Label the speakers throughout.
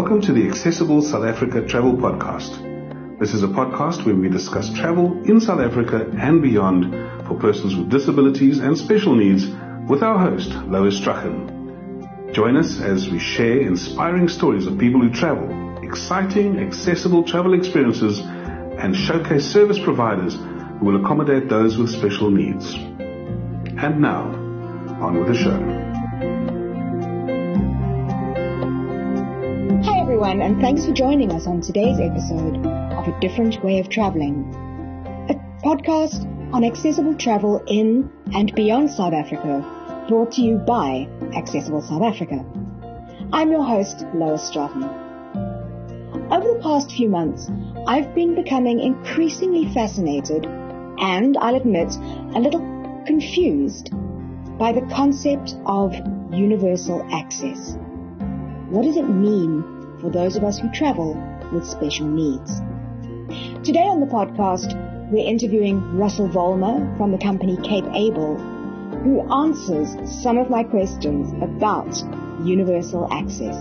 Speaker 1: Welcome to the Accessible South Africa Travel Podcast. This is a podcast where we discuss travel in South Africa and beyond for persons with disabilities and special needs with our host, Lois Strachan. Join us as we share inspiring stories of people who travel, exciting, accessible travel experiences, and showcase service providers who will accommodate those with special needs. And now, on with the show.
Speaker 2: Hi everyone, and thanks for joining us on today's episode of A Different Way of Traveling, a podcast on accessible travel in and beyond South Africa, brought to you by Accessible South Africa. I'm your host, Lois Strachan. Over the past few months, I've been becoming increasingly fascinated and, I'll admit, a little confused by the concept of universal access. What does it mean for those of us who travel with special needs? Today on the podcast, we're interviewing Russell Vollmer from the company Cape Able, who answers some of my questions about universal access.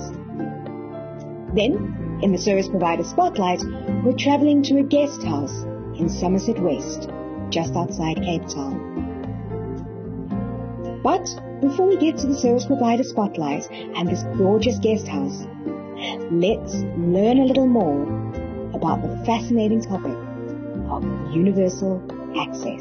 Speaker 2: Then, in the Service Provider Spotlight, we're traveling to a guest house in Somerset West, just outside Cape Town. But before we get to the Service Provider Spotlight and this gorgeous guest house, let's learn a little more about the fascinating topic of universal access.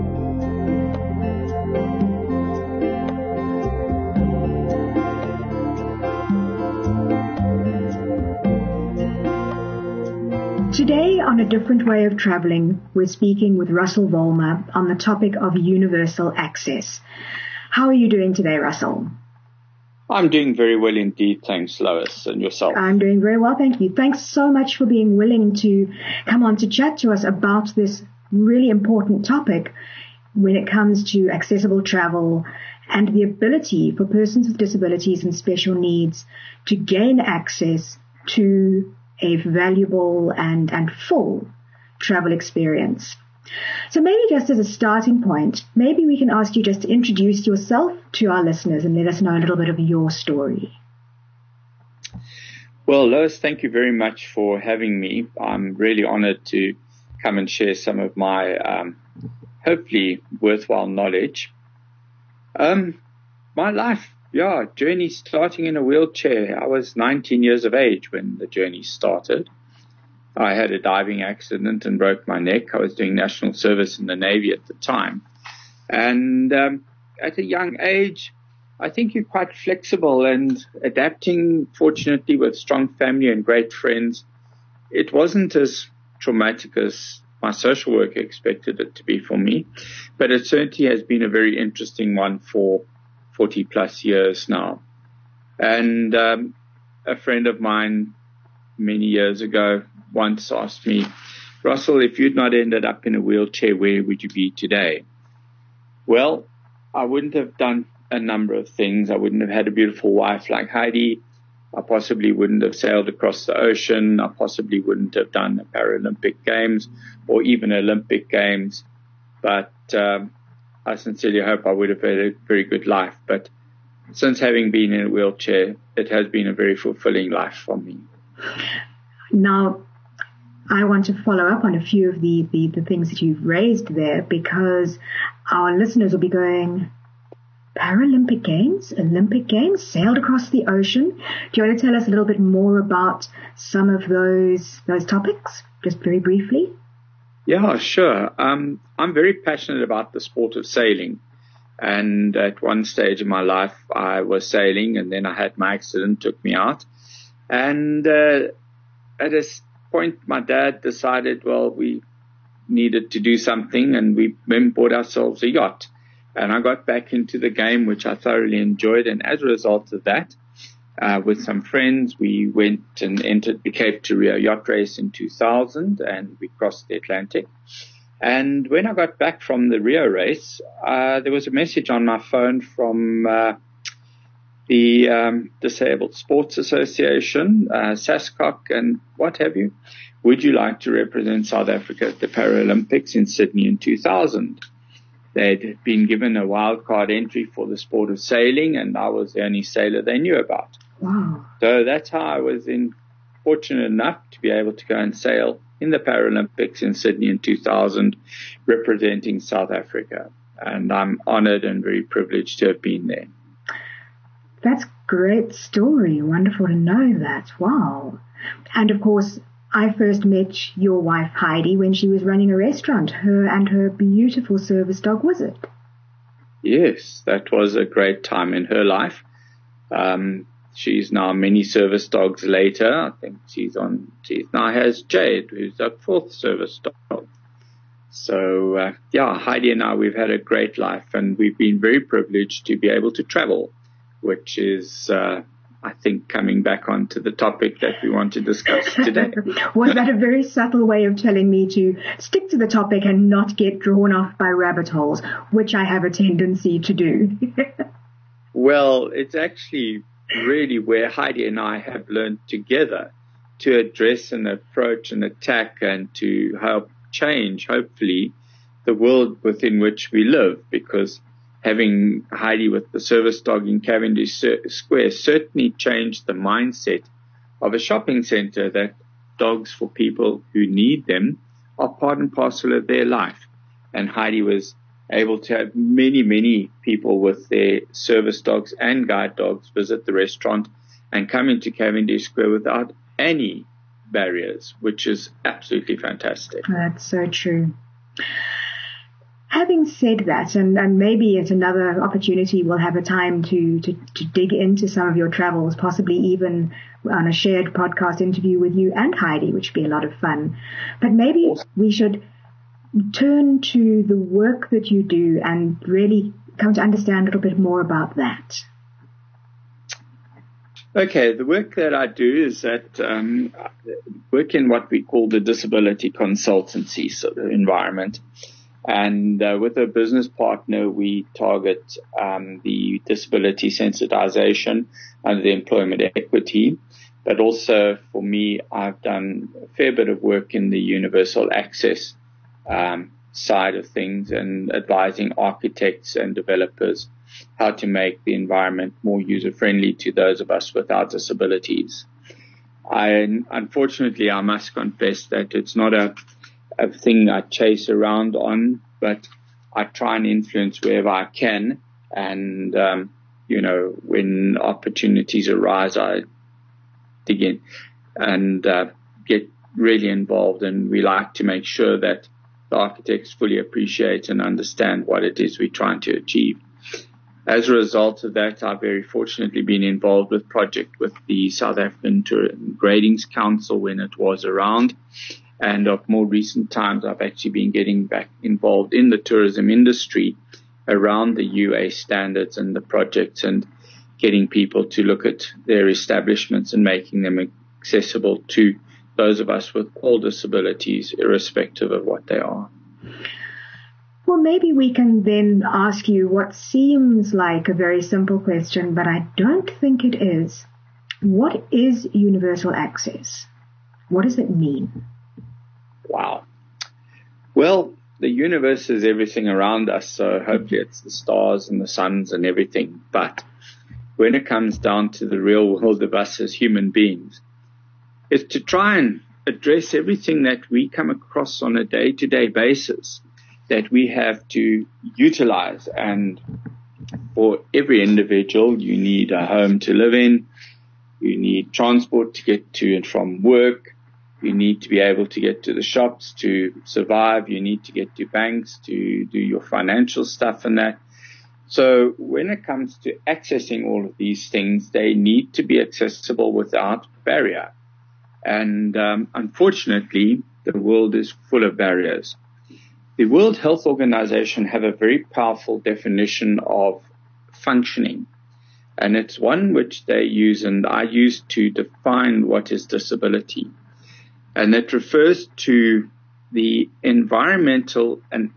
Speaker 2: Today on A Different Way of Traveling, we're speaking with Russell Vollmer on the topic of universal access. How are you doing today, Russell?
Speaker 3: I'm doing very well indeed, thanks, Lois. And yourself?
Speaker 2: I'm doing very well, thank you. Thanks so much for being willing to come on to chat to us about this really important topic when it comes to accessible travel and the ability for persons with disabilities and special needs to gain access to a valuable and full travel experience. So maybe just as a starting point, maybe we can ask you just to introduce yourself to our listeners and let us know a little bit of your story.
Speaker 3: Well, Lois, thank you very much for having me. I'm really honored to come and share some of my hopefully worthwhile knowledge. My life, journey starting in a wheelchair. I was 19 years of age when the journey started. I had a diving accident and broke my neck. I was doing national service in the Navy at the time. And at a young age, I think you're quite flexible and adapting, fortunately, with strong family and great friends. It wasn't as traumatic as my social worker expected it to be for me, but it certainly has been a very interesting one for 40 plus years now. And a friend of mine many years ago once asked me, Russell, if you'd not ended up in a wheelchair, where would you be today? Well, I wouldn't have done a number of things. I wouldn't have had a beautiful wife like Heidi. I possibly wouldn't have sailed across the ocean. I possibly wouldn't have done the Paralympic Games or even Olympic Games. But I sincerely hope I would have had a very good life. But since having been in a wheelchair, it has been a very fulfilling life for me.
Speaker 2: Now, I want to follow up on a few of the things that you've raised there, because our listeners will be going, Paralympic Games, Olympic Games, sailed across the ocean. Do you want to tell us a little bit more about some of those topics, just very briefly?
Speaker 3: Yeah, sure. I'm very passionate about the sport of sailing. And at one stage in my life, I was sailing, and then I had my accident, took me out. And at a point, my dad decided, well, we needed to do something, and we then bought ourselves a yacht. And I got back into the game, which I thoroughly enjoyed. And as a result of that, with some friends, we went and entered the Cape to Rio yacht race in 2000, and we crossed the Atlantic. And when I got back from the Rio race, there was a message on my phone from the Disabled Sports Association, SASCOC, and what have you. Would you like to represent South Africa at the Paralympics in Sydney in 2000? They'd been given a wildcard entry for the sport of sailing, and I was the only sailor they knew about.
Speaker 2: Wow.
Speaker 3: So that's how I was fortunate enough to be able to go and sail in the Paralympics in Sydney in 2000, representing South Africa. And I'm honored and very privileged to have been there.
Speaker 2: That's a great story. Wonderful to know that. Wow. And of course, I first met your wife, Heidi, when she was running a restaurant, her and her beautiful service dog, Wizard.
Speaker 3: Yes, that was a great time in her life. She's now many service dogs later. I think she now has Jade, who's our 4th service dog. So, Heidi and I, we've had a great life, and we've been very privileged to be able to travel, which is, I think, coming back onto the topic that we want to discuss today.
Speaker 2: Was that a very subtle way of telling me to stick to the topic and not get drawn off by rabbit holes, which I have a tendency to do?
Speaker 3: Well, it's actually really where Heidi and I have learned together to address and approach and attack and to help change, hopefully, the world within which we live, because having Heidi with the service dog in Cavendish Square certainly changed the mindset of a shopping center, that dogs for people who need them are part and parcel of their life. And Heidi was able to have many, many people with their service dogs and guide dogs visit the restaurant and come into Cavendish Square without any barriers, which is absolutely fantastic.
Speaker 2: That's so true. Having said that, and maybe at another opportunity we'll have a time to dig into some of your travels, possibly even on a shared podcast interview with you and Heidi, which would be a lot of fun. But maybe we should turn to the work that you do and really come to understand a little bit more about that.
Speaker 3: Okay, the work that I do is that work in what we call the disability consultancy sort of environment. And with a business partner, we target the disability sensitization and the employment equity. But also for me, I've done a fair bit of work in the universal access side of things and advising architects and developers how to make the environment more user-friendly to those of us without disabilities. Unfortunately, I must confess that it's not a thing I chase around on, but I try and influence wherever I can. And, when opportunities arise, I dig in and get really involved. And we like to make sure that the architects fully appreciate and understand what it is we're trying to achieve. As a result of that, I've very fortunately been involved with project with the South African Gradings Council when it was around. And of more recent times, I've actually been getting back involved in the tourism industry around the UA standards and the projects, and getting people to look at their establishments and making them accessible to those of us with all disabilities, irrespective of what they are.
Speaker 2: Well, maybe we can then ask you what seems like a very simple question, but I don't think it is. What is universal access? What does it mean?
Speaker 3: Wow. Well, the universe is everything around us, so hopefully it's the stars and the suns and everything. But when it comes down to the real world of us as human beings, it's to try and address everything that we come across on a day-to-day basis that we have to utilize. And for every individual, you need a home to live in, you need transport to get to and from work, you need to be able to get to the shops to survive, you need to get to banks to do your financial stuff and that. So when it comes to accessing all of these things, they need to be accessible without barrier. And unfortunately, the world is full of barriers. The World Health Organization have a very powerful definition of functioning, and it's one which they use and I use to define what is disability. And it refers to the environmental and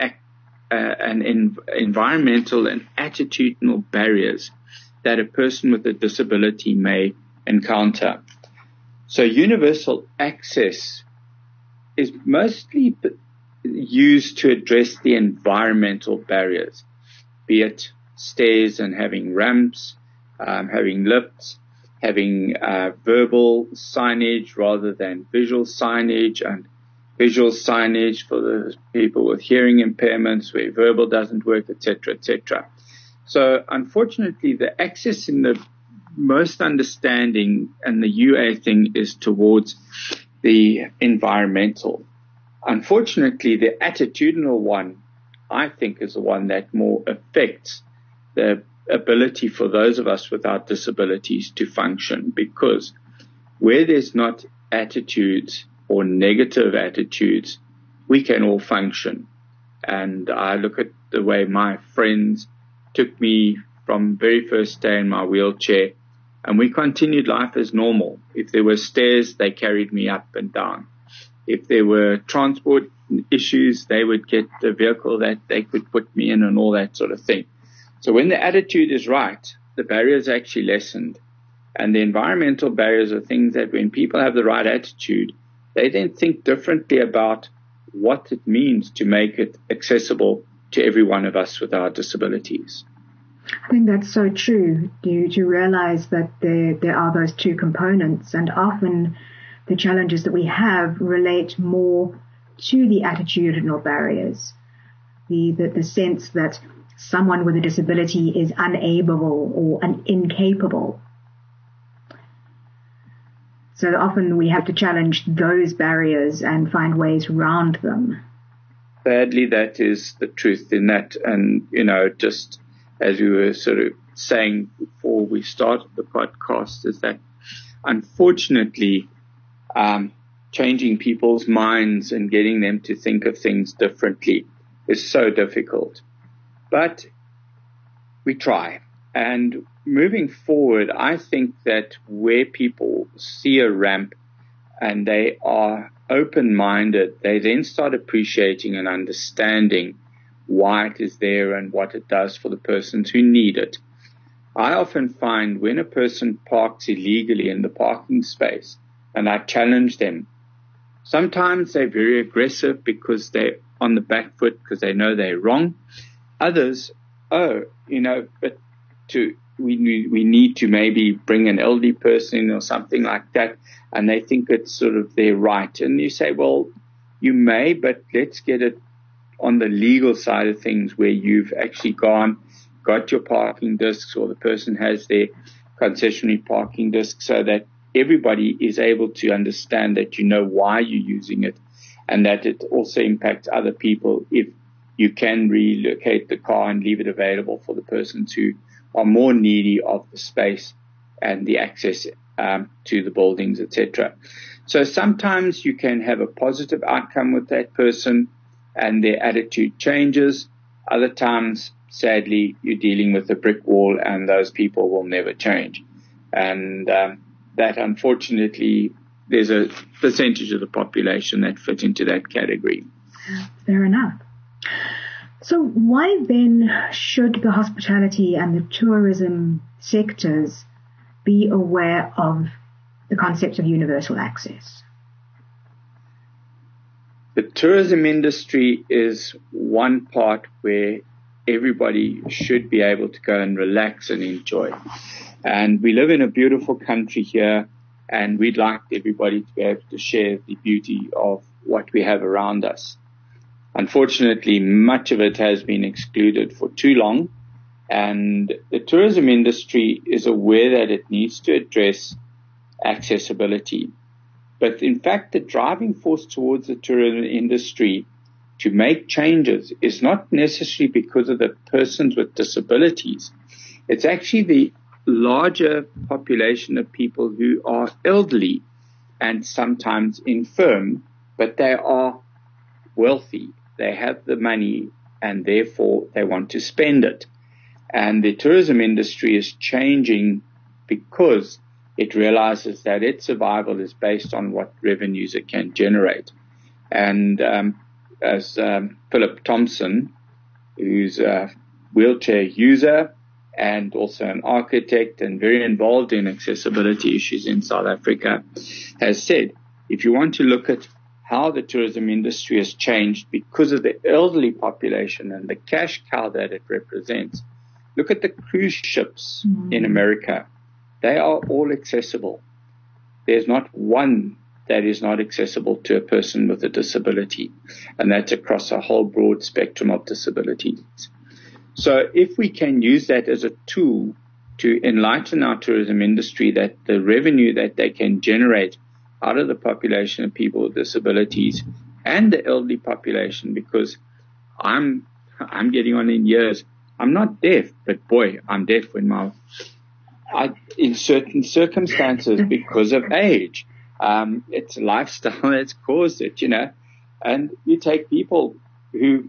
Speaker 3: environmental and attitudinal barriers that a person with a disability may encounter. So universal access is mostly used to address the environmental barriers, be it stairs and having ramps, having lifts, having verbal signage rather than visual signage, and visual signage for the people with hearing impairments where verbal doesn't work, etc., etc. So unfortunately, the access in the most understanding and the UA thing is towards the environmental. Unfortunately, the attitudinal one, I think, is the one that more affects the ability for those of us without disabilities to function, because where there's not attitudes or negative attitudes, we can all function. And I look at the way my friends took me from very first day in my wheelchair, and we continued life as normal. If there were stairs, they carried me up and down. If there were transport issues, they would get the vehicle that they could put me in and all that sort of thing. So when the attitude is right, the barriers are actually lessened. And the environmental barriers are things that when people have the right attitude, they then think differently about what it means to make it accessible to every one of us with our disabilities.
Speaker 2: I think that's so true, to realize that there are those two components, and often the challenges that we have relate more to the attitudinal barriers, the sense that someone with a disability is unable or incapable. So often we have to challenge those barriers and find ways around them.
Speaker 3: Sadly, that is the truth in that. And, just as we were sort of saying before we started the podcast, is that unfortunately, changing people's minds and getting them to think of things differently is so difficult. But we try. And moving forward, I think that where people see a ramp and they are open-minded, they then start appreciating and understanding why it is there and what it does for the persons who need it. I often find when a person parks illegally in the parking space and I challenge them, sometimes they're very aggressive because they're on the back foot because they know they're wrong. Others, but we need to maybe bring an elderly person in or something like that, and they think it's sort of their right. And you say, well, you may, but let's get it on the legal side of things where you've actually got your parking discs, or the person has their concessionary parking disc, so that everybody is able to understand that you know why you're using it, and that it also impacts other people if you can relocate the car and leave it available for the persons who are more needy of the space and the access to the buildings, etc. So sometimes you can have a positive outcome with that person and their attitude changes. Other times, sadly, you're dealing with a brick wall and those people will never change. And that, unfortunately, there's a percentage of the population that fit into that category.
Speaker 2: Fair enough. So why then should the hospitality and the tourism sectors be aware of the concept of universal access?
Speaker 3: The tourism industry is one part where everybody should be able to go and relax and enjoy. And we live in a beautiful country here, and we'd like everybody to be able to share the beauty of what we have around us. Unfortunately, much of it has been excluded for too long, and the tourism industry is aware that it needs to address accessibility. But in fact, the driving force towards the tourism industry to make changes is not necessarily because of the persons with disabilities. It's actually the larger population of people who are elderly and sometimes infirm, but they are wealthy. They have the money and therefore they want to spend it. And the tourism industry is changing because it realizes that its survival is based on what revenues it can generate. And as Philip Thompson, who's a wheelchair user and also an architect and very involved in accessibility issues in South Africa, has said, if you want to look at how the tourism industry has changed because of the elderly population and the cash cow that it represents, look at the cruise ships in America. They are all accessible. There's not one that is not accessible to a person with a disability, and that's across a whole broad spectrum of disabilities. So if we can use that as a tool to enlighten our tourism industry, that the revenue that they can generate out of the population of people with disabilities and the elderly population, because I'm getting on in years. I'm not deaf, but boy, I'm deaf when in certain circumstances because of age. It's lifestyle that's caused it, and you take people who,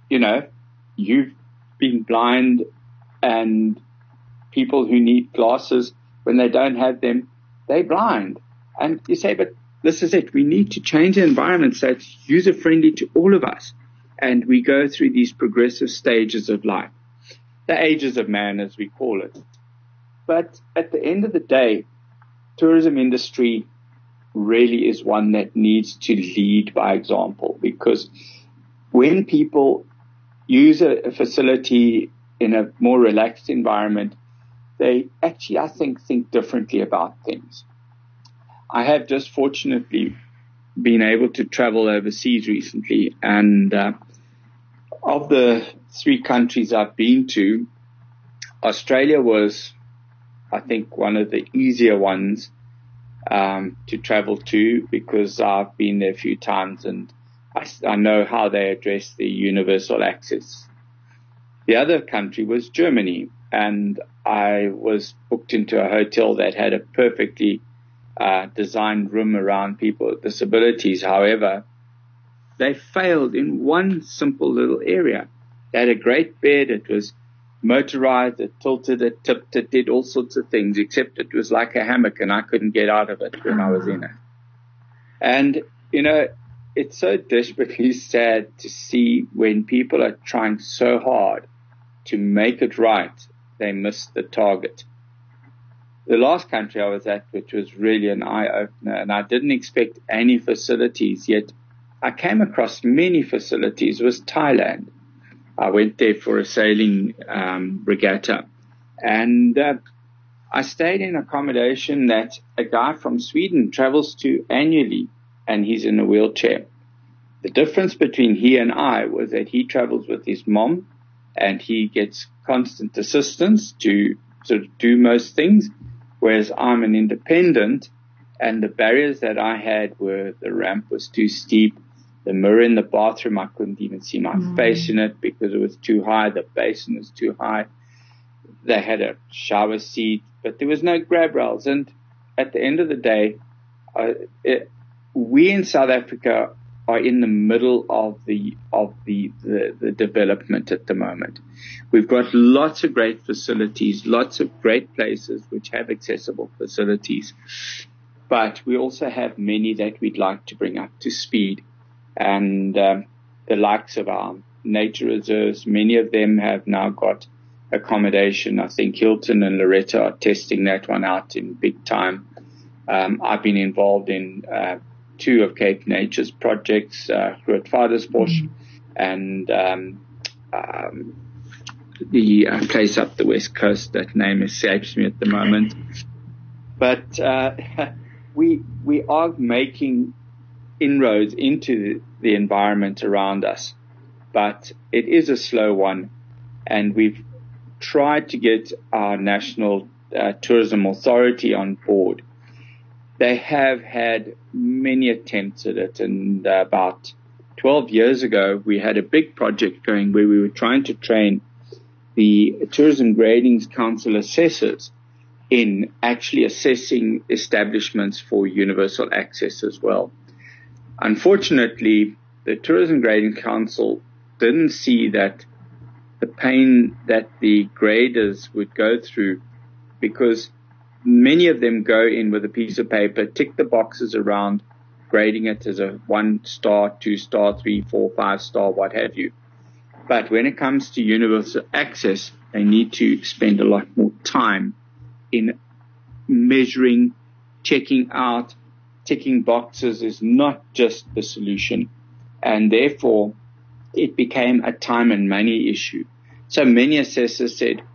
Speaker 3: you've been blind, and people who need glasses, when they don't have them, they're blind. And you say, but this is it. We need to change the environment so it's user-friendly to all of us. And we go through these progressive stages of life, the ages of man, as we call it. But at the end of the day, tourism industry really is one that needs to lead by example, because when people use a facility in a more relaxed environment, they actually, I think differently about things. I have just fortunately been able to travel overseas recently, and of the 3 countries I've been to, Australia was, I think, one of the easier ones to travel to, because I've been there a few times and I know how they address the universal access. The other country was Germany, and I was booked into a hotel that had a perfectly designed room around people with disabilities. However, they failed in one simple little area. They had a great bed. It was motorized, it tilted, it tipped, it did all sorts of things, except it was like a hammock and I couldn't get out of it when I was in it. And, it's so desperately sad to see when people are trying so hard to make it right, they miss the target. The last country I was at, which was really an eye-opener, and I didn't expect any facilities, yet I came across many facilities, was Thailand. I went there for a sailing regatta, and I stayed in accommodation that a guy from Sweden travels to annually, and he's in a wheelchair. The difference between he and I was that he travels with his mom, and he gets constant assistance to sort of do most things, whereas I'm an independent, and the barriers that I had were the ramp was too steep. The mirror in the bathroom, I couldn't even see my face in it because it was too high. The basin was too high. They had a shower seat, but there was no grab rails. And at the end of the day, we in South Africa are in the middle of the development at the moment. We've got lots of great facilities, lots of great places which have accessible facilities, but we also have many that we'd like to bring up to speed. And the likes of our nature reserves, many of them have now got accommodation. I think Hilton and Loretta are testing that one out in big time. I've been involved in 2 of Cape Nature's projects, Grootvadersbos and the place up the west coast. That name escapes me at the moment. But we are making inroads into the environment around us, but it is a slow one, and we've tried to get our National Tourism Authority on board. They have had many attempts at it, and about 12 years ago we had a big project going where we were trying to train the Tourism Gradings Council assessors in actually assessing establishments for universal access as well. Unfortunately, the Tourism Grading Council didn't see that the pain that the graders would go through, because many of them go in with a piece of paper, tick the boxes around, grading it as a 1-star, 2-star, 3, 4, 5-star, what have you. But when it comes to universal access, they need to spend a lot more time in measuring, checking out. Ticking boxes is not just the solution, and therefore it became a time and money issue. So many assessors said,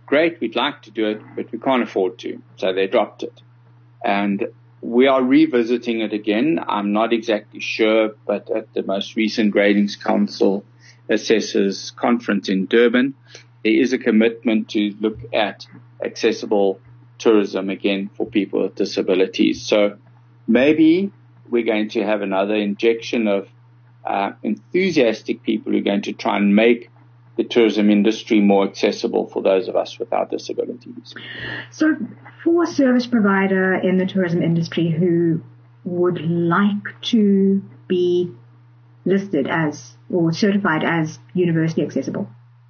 Speaker 3: great, we'd like to do it, but we can't afford to. So they dropped it. And we are revisiting it again. I'm not exactly sure, but at the most recent Gradings Council Assessors Conference in Durban, there is a commitment to look at accessible tourism again for people with disabilities. So maybe we're going to have another injection of enthusiastic people who are going to try and make the tourism industry more accessible for those of us without disabilities.
Speaker 2: So for a service provider in the tourism industry who would like to be listed as or certified as universally accessible,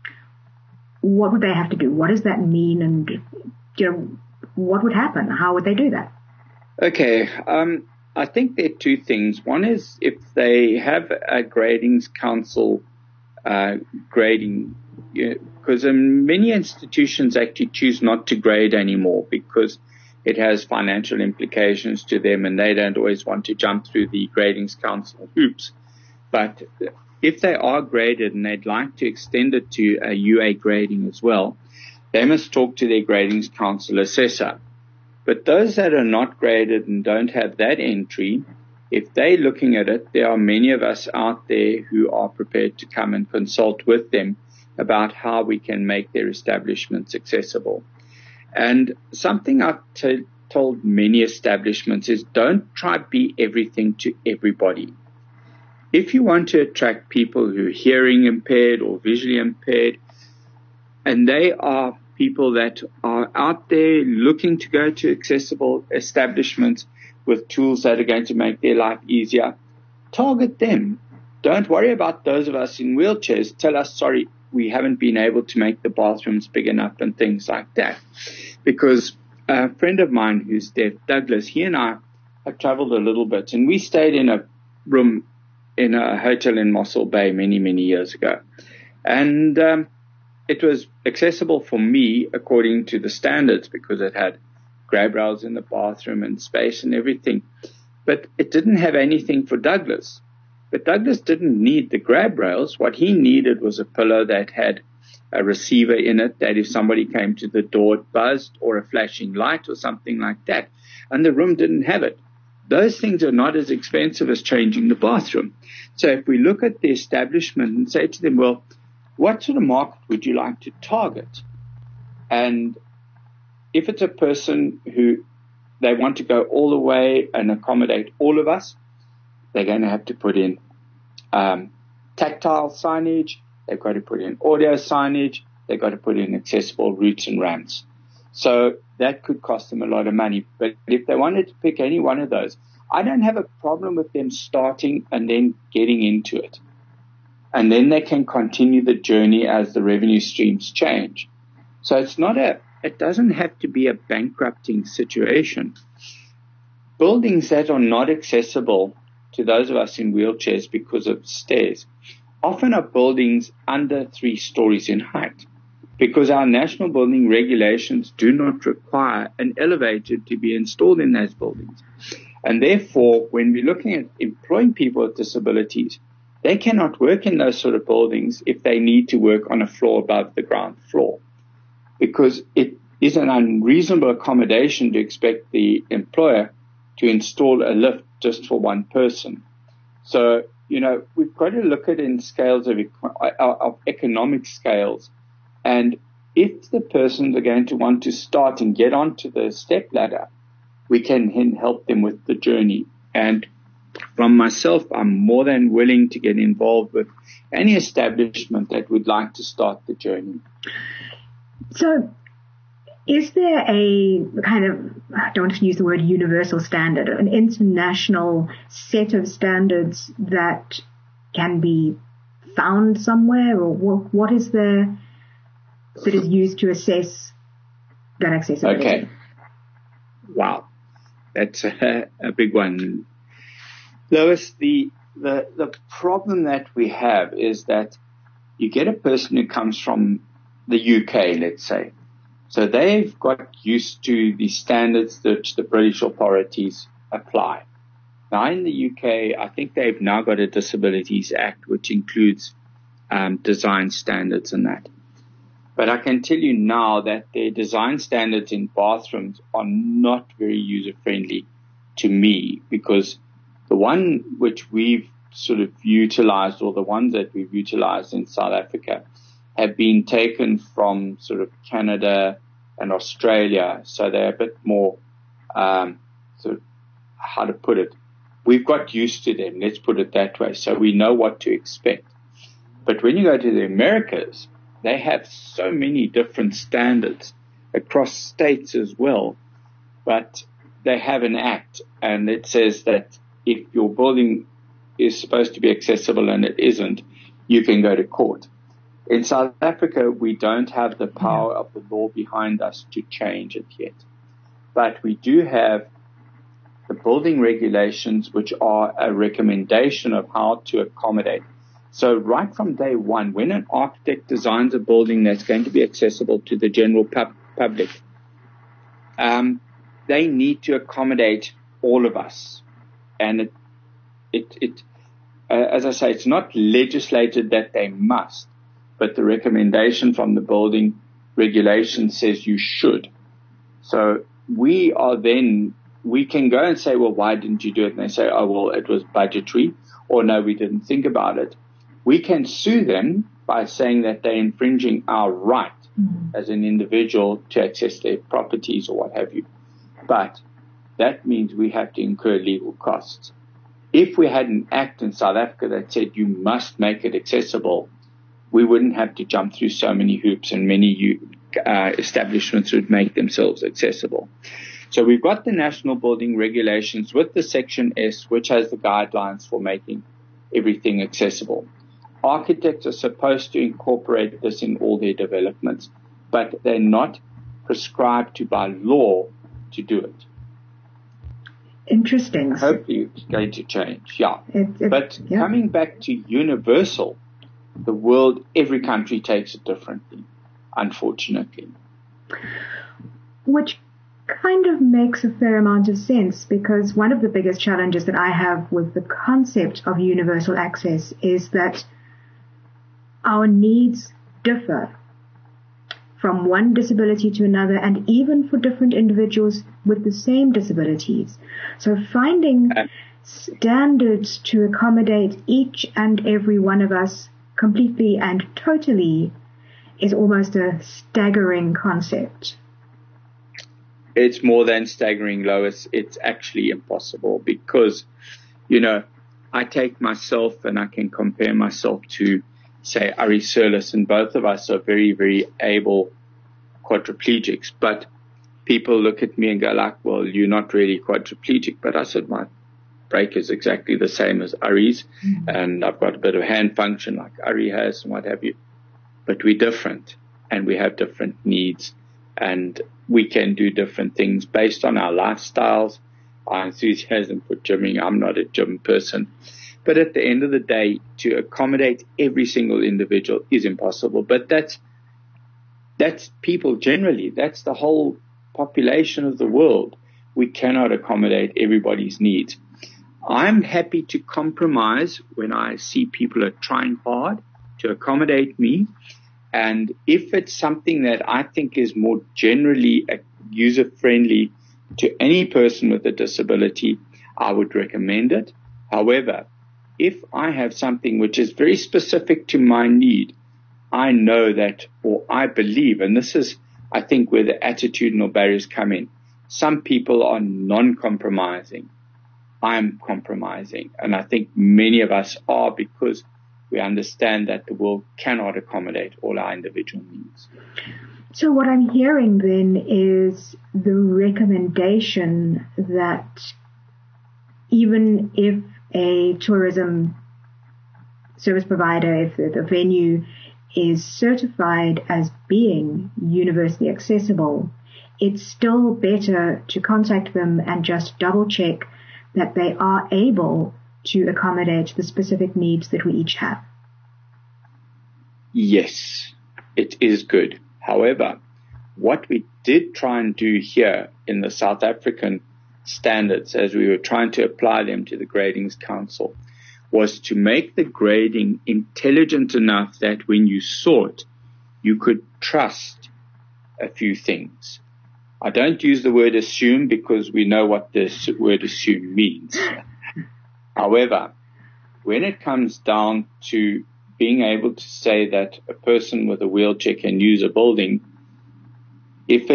Speaker 2: what would they have to do? What does that mean? And what would happen? How would they do that?
Speaker 3: Okay. I think there are two things. One is if they have a Gradings Council grading, because many institutions actually choose not to grade anymore because it has financial implications to them and they don't always want to jump through the Gradings Council hoops. But if they are graded and they'd like to extend it to a UA grading as well, they must talk to their Gradings Council assessor. But those that are not graded and don't have that entry, if they're looking at it, there are many of us out there who are prepared to come and consult with them about how we can make their establishments accessible. And something I've told many establishments is don't try to be everything to everybody. If you want to attract people who are hearing impaired or visually impaired, and they are people that are out there looking to go to accessible establishments with tools that are going to make their life easier, target them. Don't worry about those of us in wheelchairs. Tell us, sorry, we haven't been able to make the bathrooms big enough and things like that. Because a friend of mine who's deaf, Douglas, he and I have traveled a little bit, and we stayed in a room in a hotel in Mossel Bay many, many years ago. And it was accessible for me according to the standards because it had grab rails in the bathroom and space and everything. But it didn't have anything for Douglas. But Douglas didn't need the grab rails. What he needed was a pillow that had a receiver in it that if somebody came to the door, it buzzed, or a flashing light or something like that. And the room didn't have it. Those things are not as expensive as changing the bathroom. So if we look at the establishment and say to them, well, what sort of market would you like to target? And if it's a person who they want to go all the way and accommodate all of us, they're going to have to put in tactile signage. They've got to put in audio signage. They've got to put in accessible routes and ramps. So that could cost them a lot of money. But if they wanted to pick any one of those, I don't have a problem with them starting and then getting into it. And then they can continue the journey as the revenue streams change. So it doesn't have to be a bankrupting situation. Buildings that are not accessible to those of us in wheelchairs because of stairs often are buildings under 3 stories in height, because our national building regulations do not require an elevator to be installed in those buildings. And therefore, when we're looking at employing people with disabilities, they cannot work in those sort of buildings if they need to work on a floor above the ground floor, because it is an unreasonable accommodation to expect the employer to install a lift just for one person. So, we've got to look at it in scales of economic scales. And if the persons are going to want to start and get onto the step ladder, we can help them with the journey. And from myself, I'm more than willing to get involved with any establishment that would like to start the journey.
Speaker 2: So is there a kind of, I don't want to use the word universal standard, an international set of standards that can be found somewhere? Or what is there that is used to assess that accessibility?
Speaker 3: Okay. Wow. That's a big one. Lois, the problem that we have is that you get a person who comes from the UK, let's say. So they've got used to the standards that the British authorities apply. Now in the UK, I think they've now got a Disabilities Act, which includes design standards and that. But I can tell you now that their design standards in bathrooms are not very user-friendly to me, because the one which we've sort of utilized, or the ones that we've utilized in South Africa, have been taken from sort of Canada and Australia. So they're a bit more, sort of, how to put it, we've got used to them, let's put it that way. So we know what to expect. But when you go to the Americas, they have so many different standards across states as well. But they have an act, and it says that if your building is supposed to be accessible and it isn't, you can go to court. In South Africa, we don't have the power of the law behind us to change it yet. But we do have the building regulations, which are a recommendation of how to accommodate. So right from day one, when an architect designs a building that's going to be accessible to the general public, they need to accommodate all of us. And as I say, it's not legislated that they must, but the recommendation from the building regulation says you should. So we can go and say, well, why didn't you do it? And they say, oh, well, it was budgetary, or no, we didn't think about it. We can sue them by saying that they're infringing our right as an individual to access their properties or what have you. But that means we have to incur legal costs. If we had an act in South Africa that said you must make it accessible, we wouldn't have to jump through so many hoops, and many establishments would make themselves accessible. So we've got the National Building Regulations with the Section S, which has the guidelines for making everything accessible. Architects are supposed to incorporate this in all their developments, but they're not prescribed to by law to do it.
Speaker 2: Interesting.
Speaker 3: Hopefully it's going to change, yeah. Coming back to universal, the world, every country takes it differently, unfortunately.
Speaker 2: Which kind of makes a fair amount of sense, because one of the biggest challenges that I have with the concept of universal access is that our needs differ from one disability to another, and even for different individuals with the same disabilities. So finding standards to accommodate each and every one of us completely and totally is almost a staggering concept.
Speaker 3: It's more than staggering, Lois. It's actually impossible, because, I take myself and I can compare myself to, say, Ari Surlis, and both of us are very, very able quadriplegics. But people look at me and go like, well, you're not really quadriplegic. But I said, my break is exactly the same as Ari's, and I've got a bit of hand function like Ari has and what have you. But we're different, and we have different needs, and we can do different things based on our lifestyles, our enthusiasm for gymming. I'm not a gym person. But at the end of the day, to accommodate every single individual is impossible. But that's people generally. That's the whole population of the world. We cannot accommodate everybody's needs. I'm happy to compromise when I see people are trying hard to accommodate me. And if it's something that I think is more generally user-friendly to any person with a disability, I would recommend it. However, if I have something which is very specific to my need, I know that, or I believe, and this is, I think, where the attitudinal barriers come in. Some people are non-compromising. I'm compromising. And I think many of us are, because we understand that the world cannot accommodate all our individual needs.
Speaker 2: So what I'm hearing then is the recommendation that even if a tourism service provider, if the venue is certified as being universally accessible, it's still better to contact them and just double check that they are able to accommodate the specific needs that we each have.
Speaker 3: Yes, it is good. However, what we did try and do here in the South African standards, as we were trying to apply them to the Gradings Council, was to make the grading intelligent enough that when you saw it, you could trust a few things. I don't use the word assume because we know what this word assume means. However, when it comes down to being able to say that a person with a wheelchair can use a building, if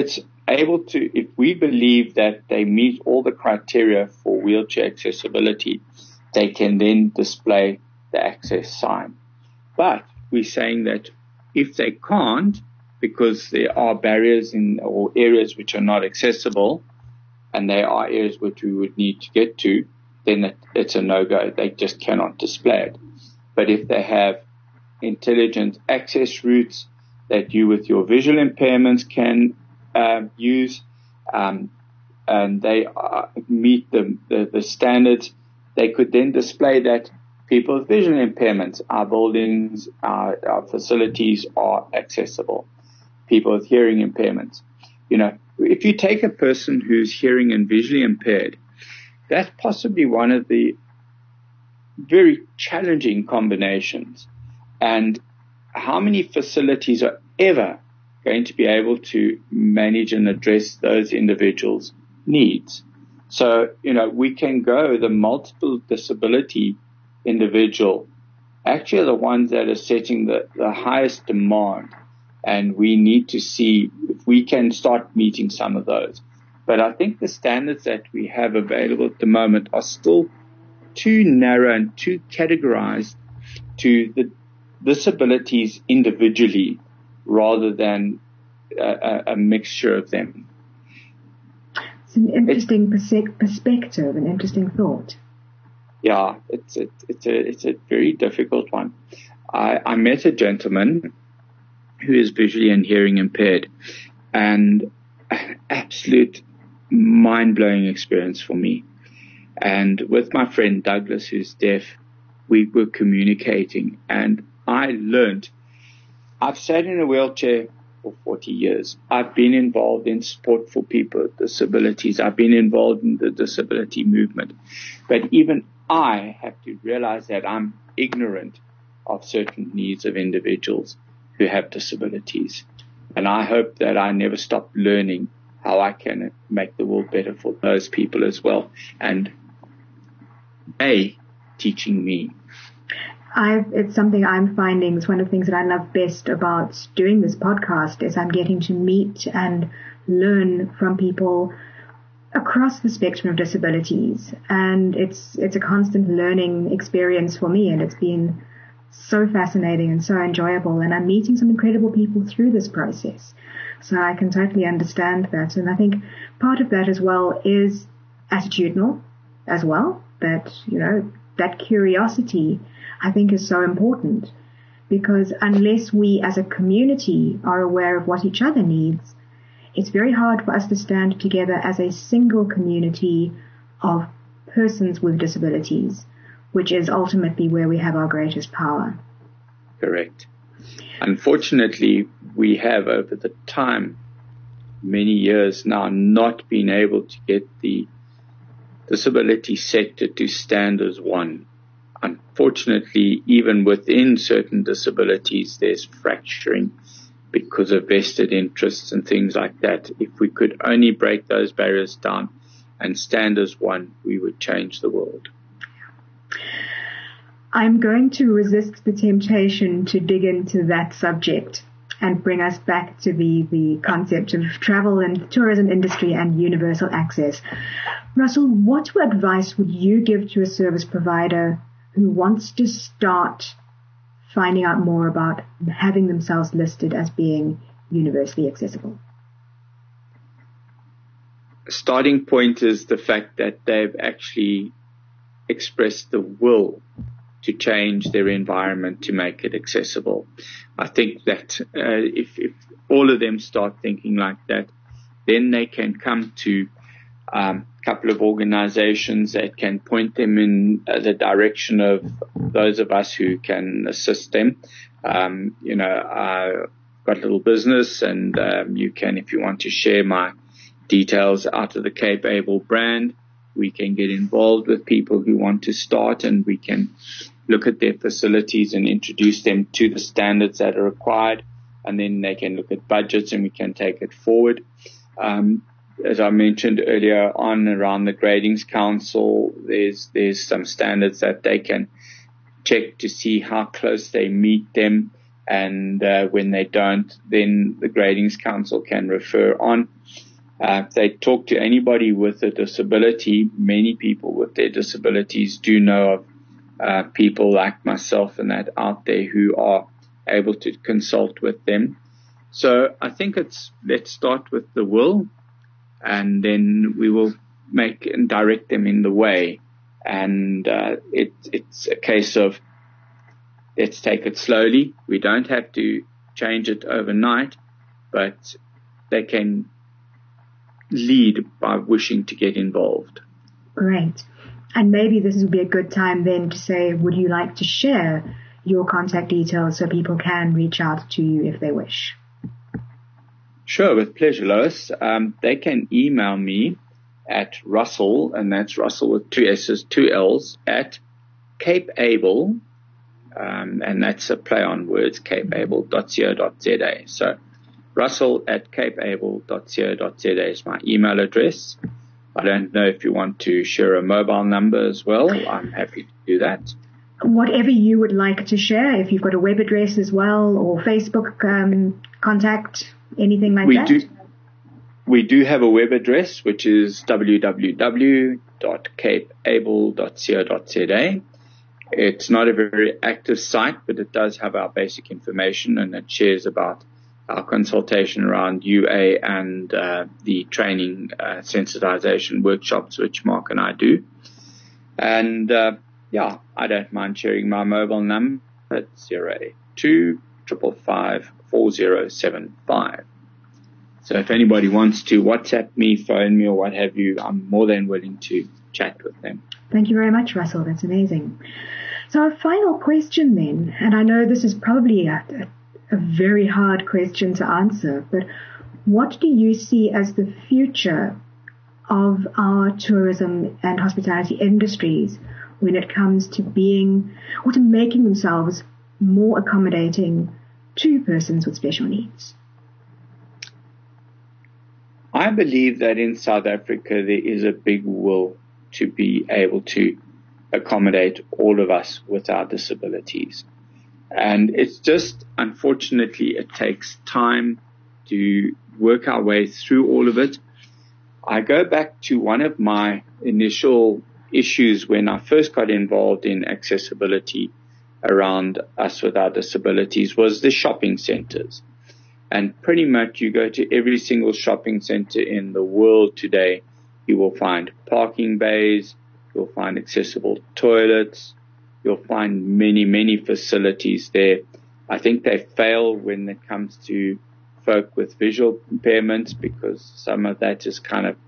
Speaker 3: we believe that they meet all the criteria for wheelchair accessibility, they can then display the access sign. But we're saying that if they can't, because there are barriers or areas which are not accessible, and there are areas which we would need to get to, then it's a no-go. They just cannot display it. But if they have intelligent access routes that you with your visual impairments can use, and they meet the standards, they could then display that people with vision impairments, our buildings, our facilities are accessible. People with hearing impairments. If you take a person who's hearing and visually impaired, that's possibly one of the very challenging combinations. And how many facilities are ever going to be able to manage and address those individuals' needs? So, we can go the multiple disability individual, actually are the ones that are setting the highest demand. And we need to see if we can start meeting some of those. But I think the standards that we have available at the moment are still too narrow and too categorized to the disabilities individually rather than a mixture of them.
Speaker 2: It's an interesting perspective, an interesting thought.
Speaker 3: Yeah, it's a very difficult one. I met a gentleman who is visually and hearing impaired, and an absolute mind-blowing experience for me. And with my friend Douglas, who's deaf, we were communicating, and I learned. I've sat in a wheelchair for 40 years. I've been involved in sport for people with disabilities. I've been involved in the disability movement. But even I have to realize that I'm ignorant of certain needs of individuals who have disabilities. And I hope that I never stop learning how I can make the world better for those people as well. And teaching me.
Speaker 2: It's something I'm finding is one of the things that I love best about doing this podcast is I'm getting to meet and learn from people across the spectrum of disabilities. And it's a constant learning experience for me, and it's been so fascinating and so enjoyable, and I'm meeting some incredible people through this process. So I can totally understand that. And I think part of that as well is attitudinal as well, that, that curiosity I think is so important, because unless we as a community are aware of what each other needs, it's very hard for us to stand together as a single community of persons with disabilities, which is ultimately where we have our greatest power.
Speaker 3: Correct. Unfortunately, we have over the time, many years now, not been able to get the disability sector to stand as one. Unfortunately, even within certain disabilities, there's fracturing because of vested interests and things like that. If we could only break those barriers down and stand as one, we would change the world.
Speaker 2: I'm going to resist the temptation to dig into that subject and bring us back to the concept of travel and tourism industry and universal access. Russell, what advice would you give to a service provider who wants to start finding out more about having themselves listed as being universally accessible?
Speaker 3: Starting point is the fact that they've actually expressed the will to change their environment to make it accessible. I think that if all of them start thinking like that, then they can come to a couple of organizations that can point them in the direction of those of us who can assist them. I've got a little business, and you can, if you want to share my details out of the Cape Able brand, we can get involved with people who want to start, and we can look at their facilities and introduce them to the standards that are required. and then they can look at budgets and we can take it forward. As I mentioned earlier on around the Gradings Council, there's some standards that they can check to see how close they meet them, and when they don't, then the Gradings Council can refer on. If they talk to anybody with a disability, many people with their disabilities do know of people like myself and that out there who are able to consult with them. So I think let's start with the will, and then we will make and direct them in the way. And it's a case of let's take it slowly. We don't have to change it overnight, but they can lead by wishing to get involved.
Speaker 2: Great. And maybe this would be a good time then to say, would you like to share your contact details so people can reach out to you if they wish?
Speaker 3: Sure, with pleasure, Lois. They can email me at Russell, and that's Russell with 2 S's, 2 L's, at capeable, and that's a play on words, capeable.co.za. So Russell at capeable.co.za is my email address. I don't know if you want to share a mobile number as well. I'm happy to do that.
Speaker 2: Whatever you would like to share, if you've got a web address as well, or Facebook contact, anything like that?
Speaker 3: We do have a web address, which is www.capeable.co.za. It's not a very active site, but it does have our basic information, and it shares about our consultation around UA and the training sensitization workshops, which Mark and I do. And I don't mind sharing my mobile number at 082 555 4075. So if anybody wants to WhatsApp me, phone me, or what have you, I'm more than willing to chat with them.
Speaker 2: Thank you very much, Russell. That's amazing. So a final question then, and I know this is probably a very hard question to answer, but what do you see as the future of our tourism and hospitality industries when it comes to being or to making themselves more accommodating to persons with special needs?
Speaker 3: I believe that in South Africa there is a big will to be able to accommodate all of us with our disabilities. And it's just, unfortunately, it takes time to work our way through all of it. I go back to one of my initial issues when I first got involved in accessibility around us with our disabilities was the shopping centers. And pretty much you go to every single shopping center in the world today, you will find parking bays, you'll find accessible toilets, you'll find many, many facilities there. I think they fail when it comes to folk with visual impairments because some of that is kind of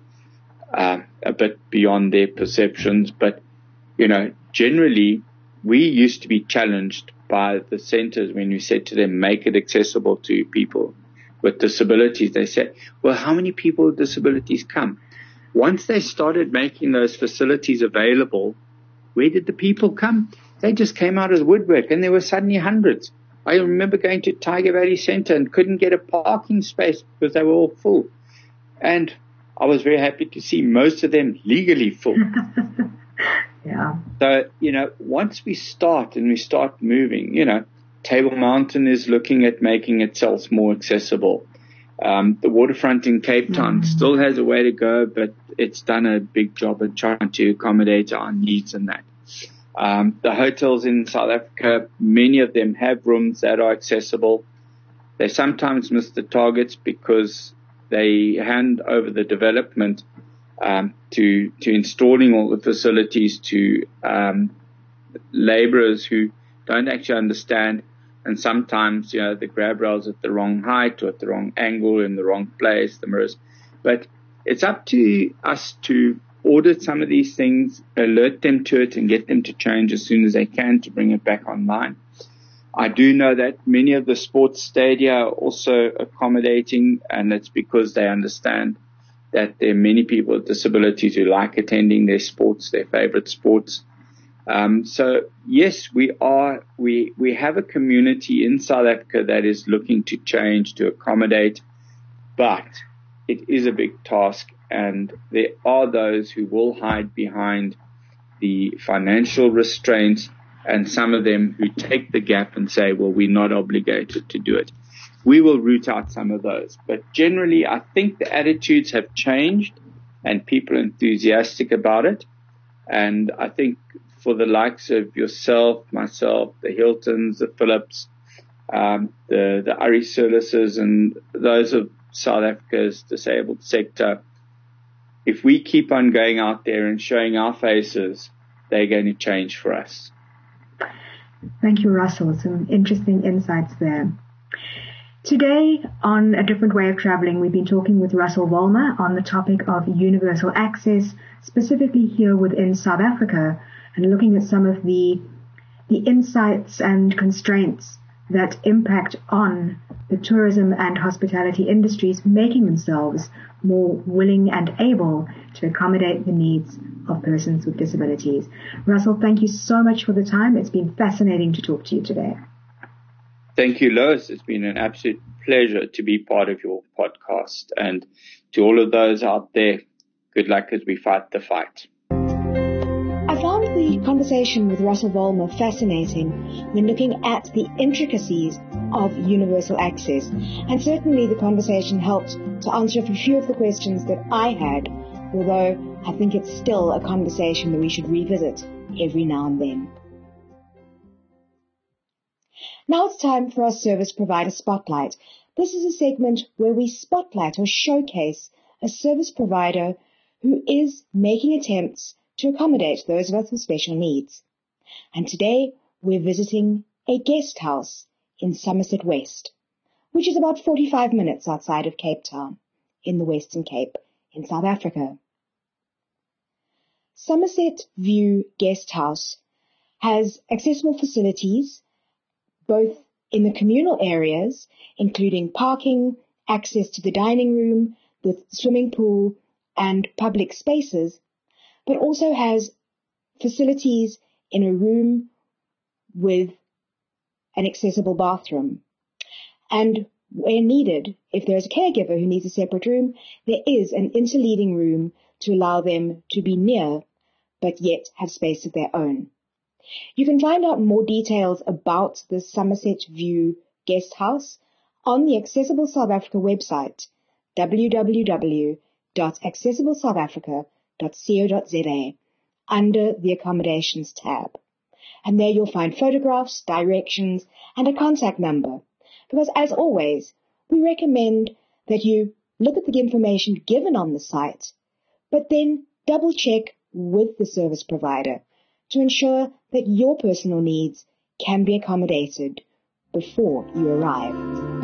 Speaker 3: a bit beyond their perceptions. But, generally we used to be challenged by the centers when we said to them, make it accessible to people with disabilities. They said, well, how many people with disabilities come? Once they started making those facilities available, where did the people come? They just came out of the woodwork, and there were suddenly hundreds. I remember going to Tiger Valley Center and couldn't get a parking space because they were all full. And I was very happy to see most of them legally full.
Speaker 2: Yeah.
Speaker 3: So, once we start moving, Table Mountain is looking at making itself more accessible. The waterfront in Cape Town still has a way to go, but it's done a big job at trying to accommodate our needs in that. The hotels in South Africa, many of them have rooms that are accessible. They sometimes miss the targets because they hand over the development to installing all the facilities to laborers who don't actually understand. And sometimes, the grab rail's at the wrong height or at the wrong angle, in the wrong place, the mirrors. But it's up to us to audit some of these things, alert them to it, and get them to change as soon as they can to bring it back online. I do know that many of the sports stadia are also accommodating, and it's because they understand that there are many people with disabilities who like attending their sports, their favorite sports. So yes, we have a community in South Africa that is looking to change, to accommodate, but it is a big task, and there are those who will hide behind the financial restraints, and some of them who take the gap and say, well, we're not obligated to do it. We will root out some of those. But generally, I think the attitudes have changed and people are enthusiastic about it. And I think for the likes of yourself, myself, the Hiltons, the Philips, the Ari Services, and those of South Africa's disabled sector, if we keep on going out there and showing our faces, they're going to change for us.
Speaker 2: Thank you, Russell. Some interesting insights there. Today, on A Different Way of Traveling, we've been talking with Russell Vollmer on the topic of universal access, specifically here within South Africa, and looking at some of the insights and constraints that impact on the tourism and hospitality industries, making themselves more willing and able to accommodate the needs of persons with disabilities. Russell, thank you so much for the time. It's been fascinating to talk to you today.
Speaker 3: Thank you, Lois. It's been an absolute pleasure to be part of your podcast. And to all of those out there, good luck as we fight the fight.
Speaker 2: I found the conversation with Russell Vollmer fascinating when looking at the intricacies of universal access. And certainly the conversation helped to answer a few of the questions that I had, although I think it's still a conversation that we should revisit every now and then. Now it's time for our Service Provider Spotlight. This is a segment where we spotlight or showcase a service provider who is making attempts to accommodate those of us with special needs. And today we're visiting a guest house in Somerset West, which is about 45 minutes outside of Cape Town in the Western Cape in South Africa. Somerset View Guest House has accessible facilities both in the communal areas, including parking, access to the dining room, the swimming pool, and public spaces, but also has facilities in a room with an accessible bathroom. And where needed, if there's a caregiver who needs a separate room, there is an interleading room to allow them to be near, but yet have space of their own. You can find out more details about the Somerset View Guest House on the Accessible South Africa website, www.accessiblesouthafrica.co.za, under the Accommodations tab. And there you'll find photographs, directions, and a contact number. Because as always, we recommend that you look at the information given on the site, but then double check with the service provider to ensure that your personal needs can be accommodated before you arrive.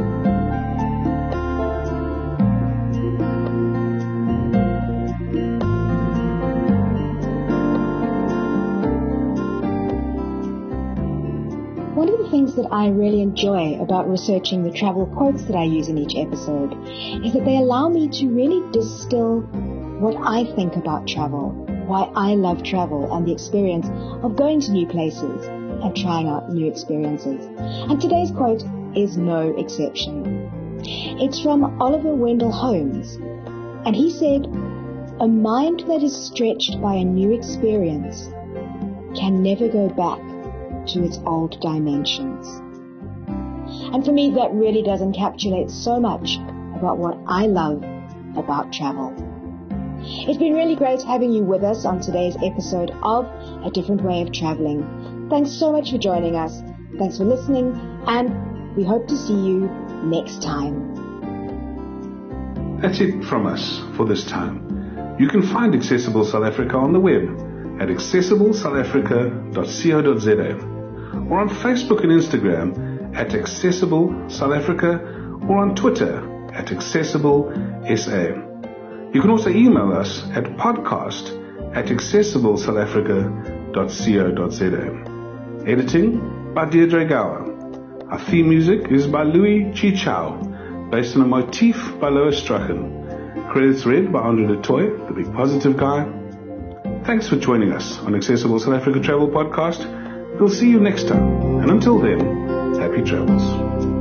Speaker 2: One of the things that I really enjoy about researching the travel quotes that I use in each episode is that they allow me to really distill what I think about travel, why I love travel and the experience of going to new places and trying out new experiences. And today's quote is no exception. It's from Oliver Wendell Holmes, and he said, "A mind that is stretched by a new experience can never go back to its old dimensions." And for me, that really does encapsulate so much about what I love about travel. It's been really great having you with us on today's episode of A Different Way of Traveling. Thanks so much for joining us. Thanks for listening, and we hope to see you next time.
Speaker 1: That's it from us for this time. You can find Accessible South Africa on the web at accessiblesouthafrica.co.za or on Facebook and Instagram at Accessible South Africa or on Twitter at AccessibleSA. You can also email us at podcast@accessiblesouthafrica.co.za. Editing by Deirdre Gower. Our theme music is by Louis Chichao, based on a motif by Lois Strachan. Credits read by Andre de Toy, the Big Positive Guy. Thanks for joining us on Accessible South Africa Travel Podcast. We'll see you next time. And until then, happy travels.